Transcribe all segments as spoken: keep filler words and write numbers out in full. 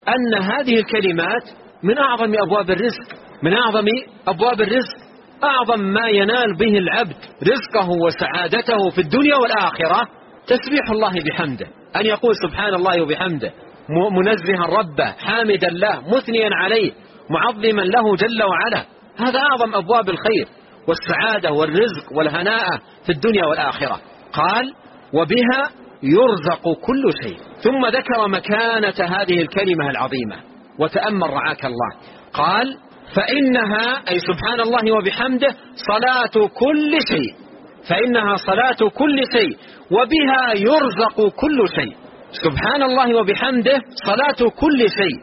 أن هذه الكلمات من أعظم أبواب الرزق، من أعظم أبواب الرزق، أعظم ما ينال به العبد رزقه وسعادته في الدنيا والآخرة تسبيح الله بحمده، أن يقول سبحان الله وبحمده، منزها ربه، حامدا له، مثنيا عليه، معظما له جل وعلا. هذا أعظم أبواب الخير والسعادة والرزق والهناء في الدنيا والآخرة. قال وبها يرزق كل شيء، ثم ذكر مكانة هذه الكلمة العظيمة. وتأمل رعاك الله، قال فإنها أي سبحان الله وبحمده صلاة كل شيء، فإنها صلاة كل شيء وبها يرزق كل شيء. سبحان الله وبحمده صلاة كل شيء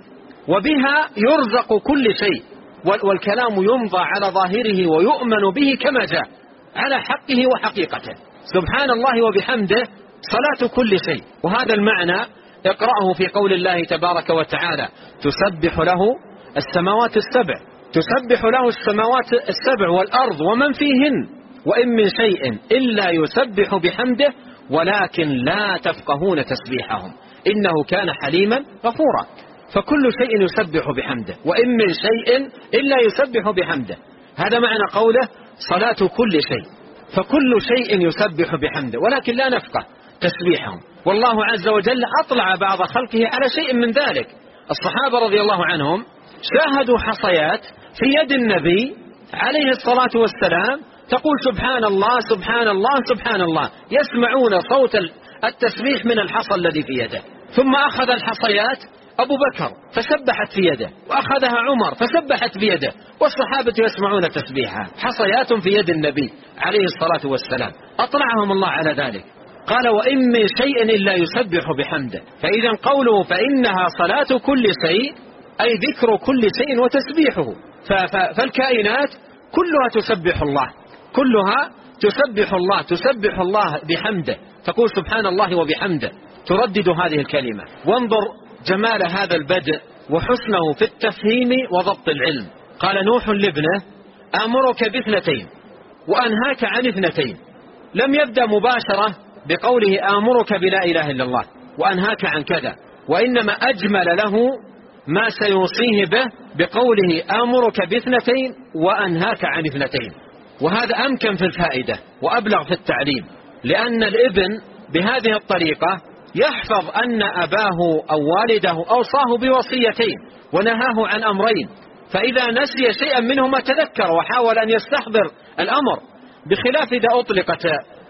وبها يرزق كل شيء، والكلام يمضى على ظاهره ويؤمن به كما جاء على حقه وحقيقته. سبحان الله وبحمده صلاة كل شيء، وهذا المعنى اقرأه في قول الله تبارك وتعالى تسبح له السماوات السبع، تسبح له السماوات السبع والأرض ومن فيهن وإن من شيء إلا يسبح بحمده ولكن لا تفقهون تسبيحهم إنه كان حليما غفورا. فكل شيء يسبح بحمده، وإن من شيء إلا يسبح بحمده، هذا معنى قوله صلاة كل شيء، فكل شيء يسبح بحمده ولكن لا نفقه تسبيحهم. والله عز وجل أطلع بعض خلقه على شيء من ذلك. الصحابة رضي الله عنهم شاهدوا حصيات في يد النبي عليه الصلاة والسلام تقول سبحان الله سبحان الله سبحان الله، يسمعون صوت التسبيح من الحصى الذي في يده. ثم أخذ الحصيات أبو بكر فسبحت في يده، وأخذها عمر فسبحت بيده، والصحابة يسمعون تسبيحها، حصيات في يد النبي عليه الصلاة والسلام، أطلعهم الله على ذلك. قال وإن من شيء إلا يسبح بحمده، فإذا قوله فإنها صلاة كل شيء أي ذكر كل شيء وتسبيحه. فالكائنات كلها تسبح الله، كلها تسبح الله، تسبح الله بحمده، تقول سبحان الله وبحمده، تردد هذه الكلمة. وانظر جمال هذا البدء وحسنه في التفهيم وضبط العلم. قال نوح لابنه آمرك باثنتين وأنهاك عن اثنتين، لم يبدأ مباشرة بقوله آمرك بلا إله إلا الله وأنهاك عن كذا، وإنما أجمل له ما سيوصيه به بقوله آمرك باثنتين وأنهاك عن اثنتين. وهذا أمكن في الفائدة وأبلغ في التعليم، لأن الابن بهذه الطريقة يحفظ أن أباه أو والده أوصاه بوصيتين ونهاه عن أمرين، فإذا نسي شيئا منهما تذكر وحاول أن يستحضر الأمر، بخلاف إذا أطلقت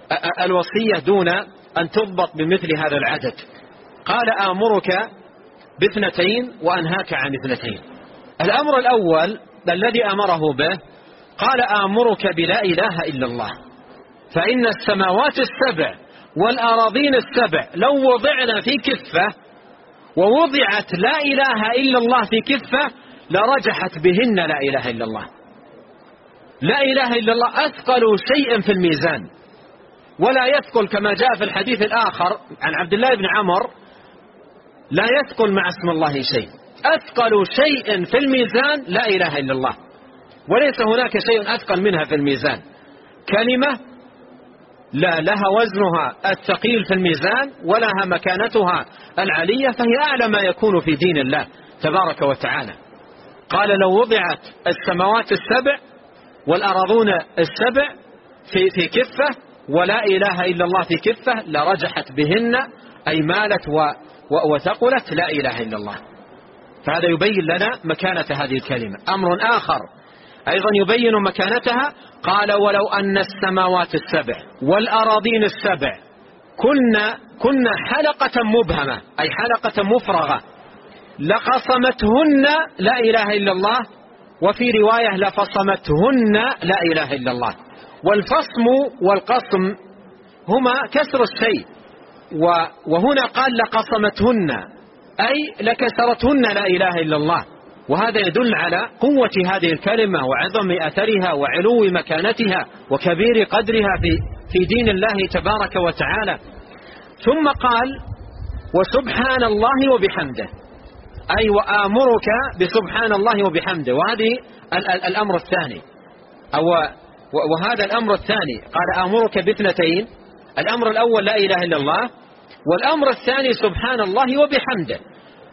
الوصية دون أن تضبط بمثل هذا العدد. قال آمرك باثنتين وأنهاك عن اثنتين. الأمر الأول الذي أمره به قال آمرك بلا إله إلا الله، فإن السماوات السبع والأراضين السبع لو وضعنا في كفة ووضعت لا إله إلا الله في كفة لرجحت بهن لا إله إلا الله. لا إله إلا الله أثقل شيء في الميزان، ولا يثقل كما جاء في الحديث الآخر عن عبد الله بن عمر لا يثقل مع اسم الله شيء، أثقل شيء في الميزان لا إله إلا الله، وليس هناك شيء أثقل منها في الميزان. كلمة لا لها وزنها الثقيل في الميزان ولها مكانتها العلية، فهي أعلى ما يكون في دين الله تبارك وتعالى. قال لو وضعت السماوات السبع والأراضون السبع في, في كفة ولا إله إلا الله في كفة لرجحت بهن أي مالت وثقلت لا إله إلا الله. فهذا يبين لنا مكانة هذه الكلمة. أمر آخر أيضا يبين مكانتها، قال ولو أن السماوات السبع والأراضين السبع كنا, كنا حلقة مبهمة أي حلقة مفرغة لقصمتهن لا إله إلا الله، وفي رواية لفصمتهن لا إله إلا الله. والفصم والقصم هما كسر الشيء، وهنا قال لقصمتهن أي لكسرتهن لا إله إلا الله، وهذا يدل على قوة هذه الكلمة وعظم أثرها وعلو مكانتها وكبير قدرها في, في دين الله تبارك وتعالى. ثم قال وسبحان الله وبحمده أي وآمرك بسبحان الله وبحمده، وهذه الأمر الثاني أو وهذا الأمر الثاني. قال آمرك باثنتين، الأمر الأول لا إله إلا الله، والأمر الثاني سبحان الله وبحمده.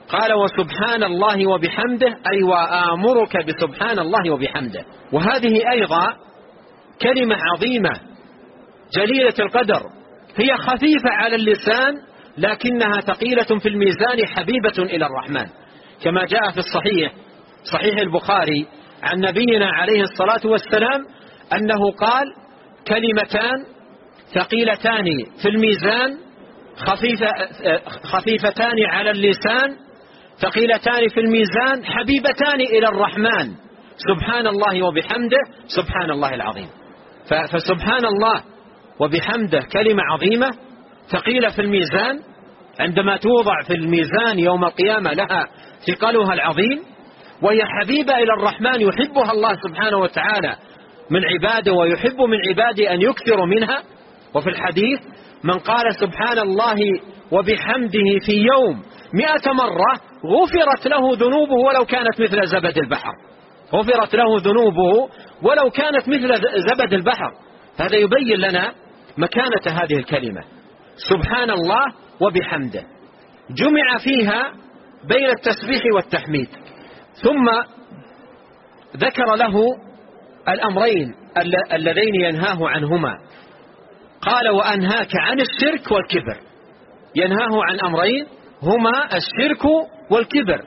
قال وسبحان الله وبحمده، أي وآمرك بسبحان الله وبحمده. وهذه أيضا كلمة عظيمة جليلة القدر، هي خفيفة على اللسان لكنها ثقيلة في الميزان، حبيبة إلى الرحمن، كما جاء في الصحيح صحيح البخاري عن نبينا عليه الصلاة والسلام أنه قال كلمتان ثقيلتان في الميزان، خفيفة خفيفتان على اللسان، ثقيلتان في الميزان، حبيبتان إلى الرحمن، سبحان الله وبحمده، سبحان الله العظيم. فسبحان الله وبحمده كلمة عظيمة ثقيلة في الميزان، عندما توضع في الميزان يوم القيامة لها ثقلها العظيم، وهي حبيبة إلى الرحمن، يحبها الله سبحانه وتعالى من عباده، ويحب من عباده أن يكثروا منها. وفي الحديث من قال سبحان الله وبحمده في يوم مئة مرة غفرت له ذنوبه ولو كانت مثل زبد البحر، غفرت له ذنوبه ولو كانت مثل زبد البحر. هذا يبين لنا مكانة هذه الكلمة سبحان الله وبحمده، جمع فيها بين التسبيح والتحميد. ثم ذكر له الأمرين اللذين ينهاه عنهما، قال وأنهاك عن الشرك والكبر، ينهاه عن أمرين هما الشرك والكبر.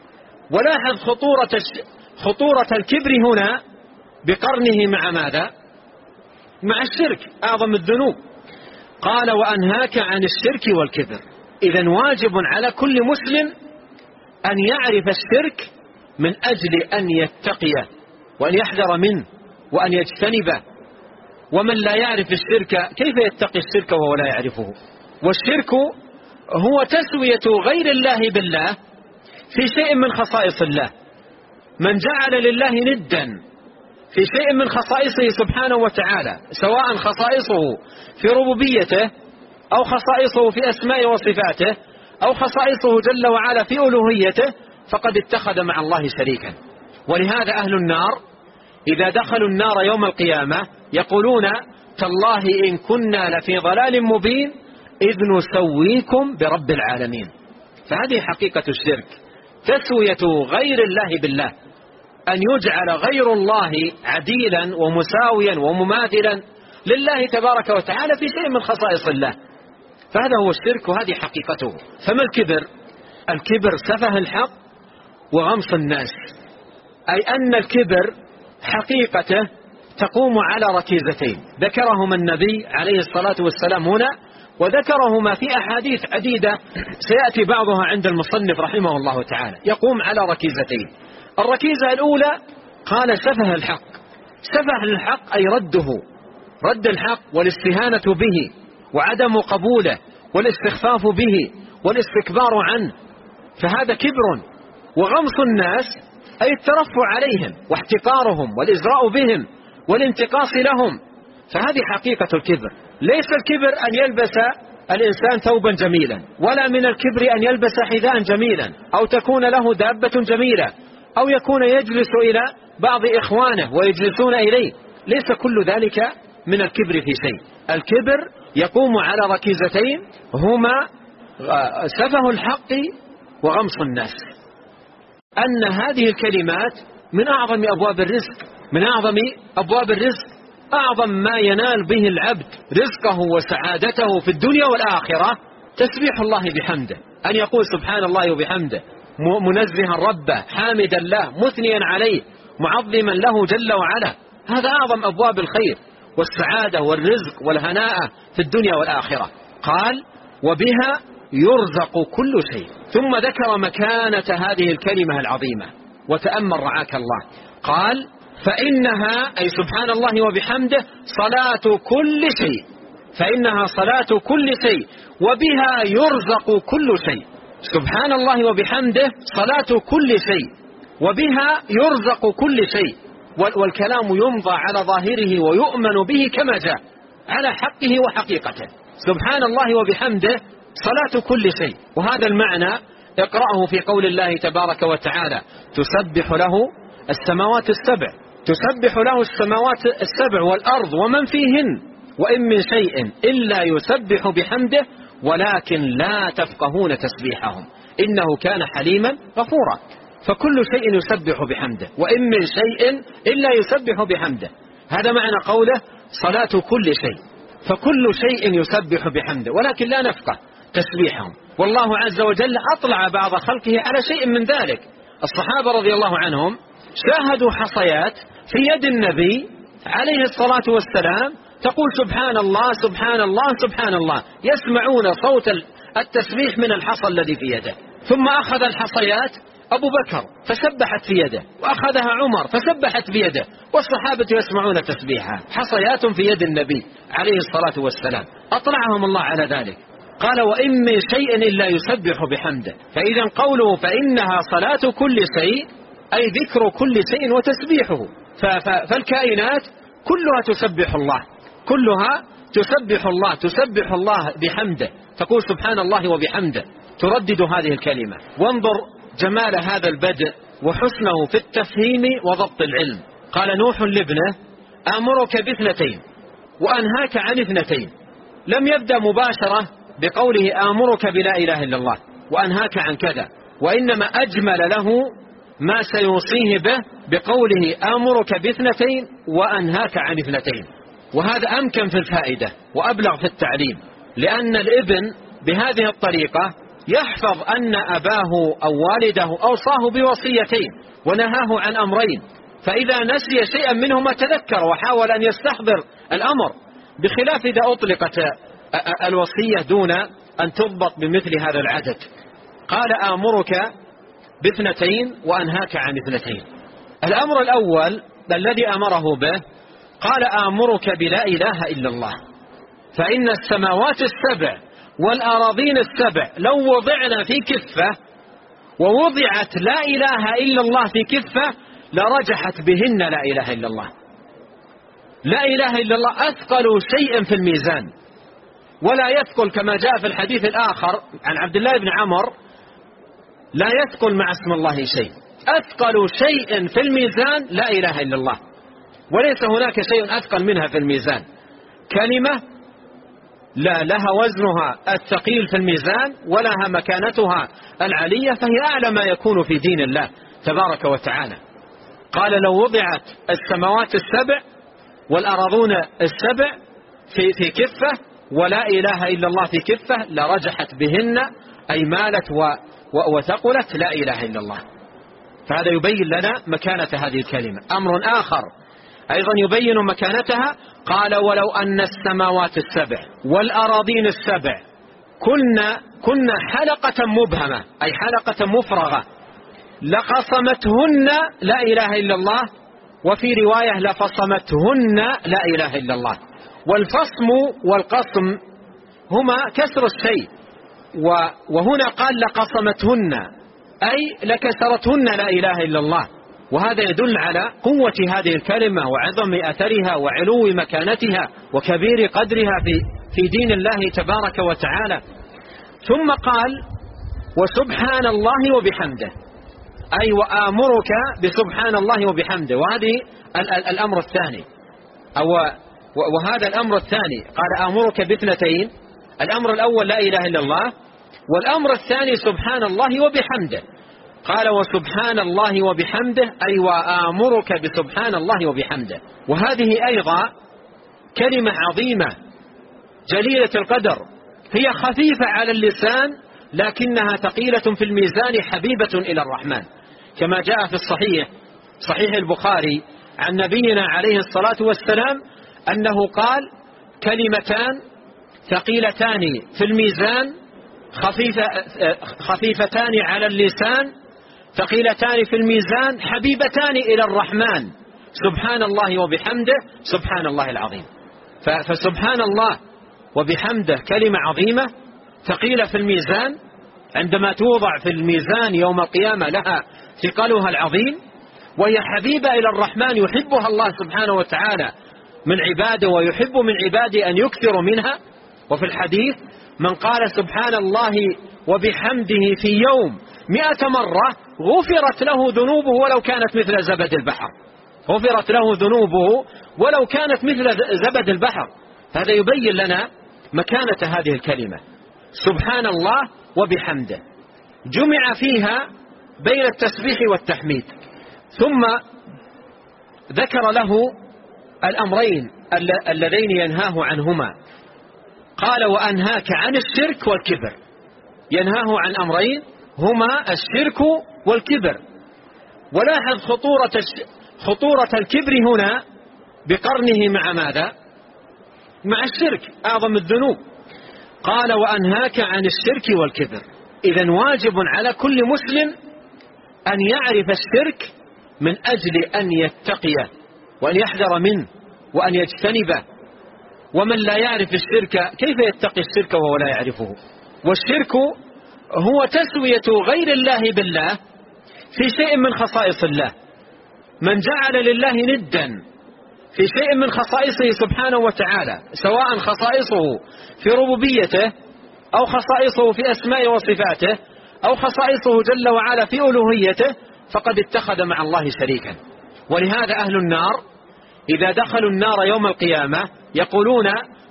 ولاحظ خطورة خطورة الكبر هنا بقرنه مع ماذا؟ مع الشرك، أعظم الذنوب. قال وأنهاك عن الشرك والكبر. إذن واجب على كل مسلم أن يعرف الشرك من أجل أن يتقيه وأن يحذر منه وأن يجتنبه. ومن لا يعرف الشرك كيف يتقي الشرك وهو لا يعرفه؟ والشرك هو تسوية غير الله بالله في شيء من خصائص الله. من جعل لله ندا في شيء من خصائصه سبحانه وتعالى، سواء خصائصه في ربوبيته أو خصائصه في أسماء وصفاته أو خصائصه جل وعلا في ألوهيته، فقد اتخذ مع الله شريكا. ولهذا أهل النار إذا دخلوا النار يوم القيامة يقولون تالله إن كنا لفي ضلال مبين إذ نسويكم برب العالمين. فهذه حقيقة الشرك، تسوية غير الله بالله، أن يجعل غير الله عديلا ومساويا ومماثلا لله تبارك وتعالى في شيء من خصائص الله. فهذا هو الشرك وهذه حقيقته. فما الكبر؟ الكبر سفه الحق وغمص الناس، أي أن الكبر حقيقته تقوم على ركيزتين ذكرهما النبي عليه الصلاة والسلام هنا، وذكرهما في أحاديث عديدة سيأتي بعضها عند المصنف رحمه الله تعالى. يقوم على ركيزتين. الركيزة الأولى قال سفه الحق. سفه الحق أي رده، رد الحق والاستهانة به وعدم قبوله والاستخفاف به والاستكبار عنه، فهذا كبر. وغمص الناس أي الترفع عليهم واحتقارهم والإزراء بهم والانتقاص لهم، فهذه حقيقة الكبر. ليس الكبر أن يلبس الإنسان ثوبا جميلا، ولا من الكبر أن يلبس حذاء جميلا أو تكون له دابة جميلة أو يكون يجلس إلى بعض إخوانه ويجلسون إليه. ليس كل ذلك من الكبر في شيء. الكبر يقوم على ركيزتين هما سفه الحق وغمص الناس. أن هذه الكلمات من أعظم أبواب الرزق، من أعظم أبواب الرزق، أعظم ما ينال به العبد رزقه وسعادته في الدنيا والآخرة تسبيح الله بحمده، أن يقول سبحان الله وبحمده، منزها ربه، حامدا له، مثنيا عليه، معظما له جل وعلا. هذا أعظم أبواب الخير والسعادة والرزق والهناء في الدنيا والآخرة. قال وبها يرزق كل شيء. ثم ذكر مكانة هذه الكلمة العظيمة، وتأمل رعاك الله. قال فإنها أي سبحان الله وبحمده صلاة كل شيء، فإنها صلاة كل شيء وبها يرزق كل شيء. سبحان الله وبحمده صلاة كل شيء وبها يرزق كل شيء. والكلام يمضى على ظاهره ويؤمن به كما جاء على حقه وحقيقته. سبحان الله وبحمده صلاة كل شيء. وهذا المعنى اقرأه في قول الله تبارك وتعالى تسبح له السماوات السبع، تسبح له السماوات السبع والأرض ومن فيهن وإن من شيء إلا يسبح بحمده ولكن لا تفقهون تسبيحهم. إنه كان حليما غفورا. فكل شيء يسبح بحمده، وإن من شيء إلا يسبح بحمده. هذا معنى قوله صلاة كل شيء، فكل شيء يسبح بحمده، ولكن لا نفقه تسبيحهم. والله عز وجل أطلع بعض خلقه على شيء من ذلك. الصحابة رضي الله عنهم شاهدوا حصيات في يد النبي عليه الصلاة والسلام تقول سبحان الله سبحان الله سبحان الله، يسمعون صوت التسبيح من الحصى الذي في يده. ثم أخذ الحصيات أبو بكر فسبحت في يده، وأخذها عمر فسبحت في يده، والصحابة يسمعون تسبيحها، حصيات في يد النبي عليه الصلاة والسلام. أطلعهم الله على ذلك. قال وإن من شيء إلا يسبح بحمده. فإذا قوله فإنها صلاة كل شيء أي ذكر كل شيء وتسبيحه. فالكائنات كلها تسبح الله، كلها تسبح الله، تسبح الله بحمده، تقول سبحان الله وبحمده، تردد هذه الكلمة. وانظر جمال هذا البدء وحسنه في التفهيم وضبط العلم. قال نوح لابنه آمرك باثنتين وأنهاك عن اثنتين. لم يبدأ مباشرة بقوله آمرك بلا إله إلا الله وأنهاك عن كذا، وإنما أجمل له ما سيوصيه به بقوله آمرك باثنتين وأنهاك عن اثنتين. وهذا أمكن في الفائدة وأبلغ في التعليم، لأن الابن بهذه الطريقة يحفظ أن أباه أو والده أوصاه بوصيتين ونهاه عن أمرين، فإذا نسي شيئا منهما تذكر وحاول أن يستحضر الأمر، بخلاف إذا أطلقت الوصية دون أن تضبط بمثل هذا العدد. قال آمرك باثنتين وأنهاك عن اثنتين. الأمر الأول الذي أمره به قال آمرك بلا إله إلا الله، فإن السماوات السبع والأراضين السبع لو وضعنا في كفة ووضعت لا إله إلا الله في كفة لرجحت بهن لا إله إلا الله. لا إله إلا الله أثقل شيء في الميزان، ولا يثقل كما جاء في الحديث الآخر عن عبد الله بن عمر لا يثقل مع اسم الله شيء. أثقل شيء في الميزان لا إله إلا الله، وليس هناك شيء أثقل منها في الميزان. كلمة لا لها وزنها الثقيل في الميزان ولها مكانتها العلية، فهي أعلى ما يكون في دين الله تبارك وتعالى. قال لو وضعت السماوات السبع والأراضون السبع في, في كفة ولا إله إلا الله في كفة لرجحت بهن، أي مالت وثقلت لا إله إلا الله. فهذا يبين لنا مكانة هذه الكلمة. أمر آخر أيضا يبين مكانتها، قال ولو أن السماوات السبع والأراضين السبع كنا, كنا حلقة مبهمة أي حلقة مفرغة لقصمتهن لا إله إلا الله، وفي رواية لفصمتهن لا إله إلا الله. والفصم والقصم هما كسر الشيء، وهنا قال لقصمتهن أي لكسرتهن لا إله إلا الله. وهذا يدل على قوة هذه الكلمة وعظم أثرها وعلو مكانتها وكبير قدرها في, في دين الله تبارك وتعالى. ثم قال وسبحان الله وبحمده، أي وآمرك بسبحان الله وبحمده. وهذه الأمر الثاني أو وهذا الأمر الثاني قال آمرك باثنتين، الأمر الأول لا إله إلا الله، والأمر الثاني سبحان الله وبحمده. قال وسبحان الله وبحمده أي وآمرك بسبحان الله وبحمده. وهذه أيضا كلمة عظيمة جليلة القدر، هي خفيفة على اللسان لكنها ثقيلة في الميزان حبيبة إلى الرحمن، كما جاء في الصحيح صحيح البخاري عن نبينا عليه الصلاة والسلام أنه قال كلمتان ثقيلتان في الميزان خفيفة خفيفتان على اللسان ثقيلتان في الميزان حبيبتان إلى الرحمن، سبحان الله وبحمده سبحان الله العظيم. فسبحان الله وبحمده كلمة عظيمة ثقيلة في الميزان، عندما توضع في الميزان يوم القيامة لها ثقلها العظيم، وهي حبيبة إلى الرحمن يحبها الله سبحانه وتعالى من عباده، ويحب من عباده أن يكثروا منها. وفي الحديث من قال سبحان الله وبحمده في يوم مئة مرة غفرت له ذنوبه ولو كانت مثل زبد البحر، غفرت له ذنوبه ولو كانت مثل زبد البحر. هذا يبين لنا مكانة هذه الكلمة سبحان الله وبحمده. جمع فيها بين التسبيح والتحميد. ثم ذكر له الأمرين اللذين ينهاه عنهما، قال وأنهاك عن الشرك والكبر. ينهاه عن أمرين هما الشرك والكبر. ولاحظ خطورة خطورة الكبر هنا بقرنه مع ماذا؟ مع الشرك، أعظم الذنوب. قال وأنهاك عن الشرك والكبر. إذن واجب على كل مسلم أن يعرف الشرك من أجل أن يتقيه وأن يحذر منه وأن يجتنبه. ومن لا يعرف الشرك كيف يتقي الشرك وهو لا يعرفه؟ والشرك هو تسوية غير الله بالله في شيء من خصائص الله. من جعل لله ندا في شيء من خصائصه سبحانه وتعالى، سواء خصائصه في ربوبيته أو خصائصه في أسماء وصفاته أو خصائصه جل وعلا في ألوهيته، فقد اتخذ مع الله شريكا. ولهذا أهل النار إذا دخلوا النار يوم القيامة يقولون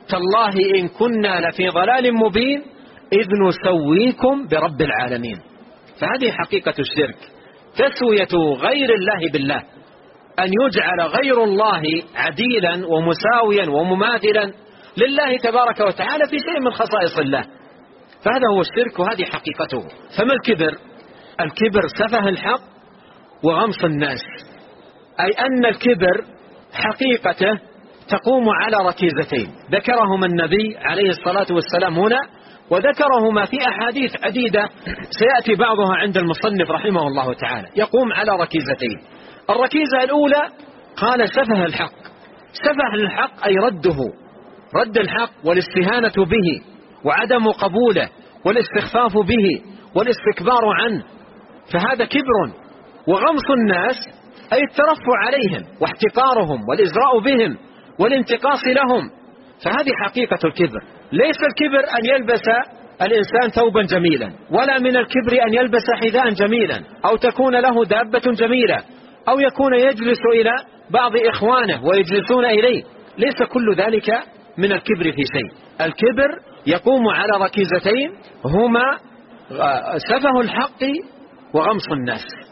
تالله إن كنا لفي ضلال مبين إذ نسويكم برب العالمين. فهذه حقيقة الشرك، تسوية غير الله بالله، أن يجعل غير الله عديلا ومساويا ومماثلا لله تبارك وتعالى في شيء من خصائص الله. فهذا هو الشرك وهذه حقيقته. فما الكبر؟ الكبر سفه الحق وغمص الناس، أي أن الكبر حقيقته تقوم على ركيزتين ذكرهما النبي عليه الصلاة والسلام هنا، وذكرهما في أحاديث عديدة سيأتي بعضها عند المصنف رحمه الله تعالى. يقوم على ركيزتين. الركيزة الأولى قال سفه الحق. سفه الحق أي رده، رد الحق والاستهانة به وعدم قبوله والاستخفاف به والاستكبار عنه، فهذا كبر. وغمص الناس أي الترفع عليهم واحتقارهم والإزراء بهم والانتقاص لهم، فهذه حقيقة الكبر. ليس الكبر أن يلبس الإنسان ثوبا جميلا، ولا من الكبر أن يلبس حذاء جميلا أو تكون له دابة جميلة أو يكون يجلس إلى بعض إخوانه ويجلسون إليه. ليس كل ذلك من الكبر في شيء. الكبر يقوم على ركيزتين هما سفه الحق وغمص الناس.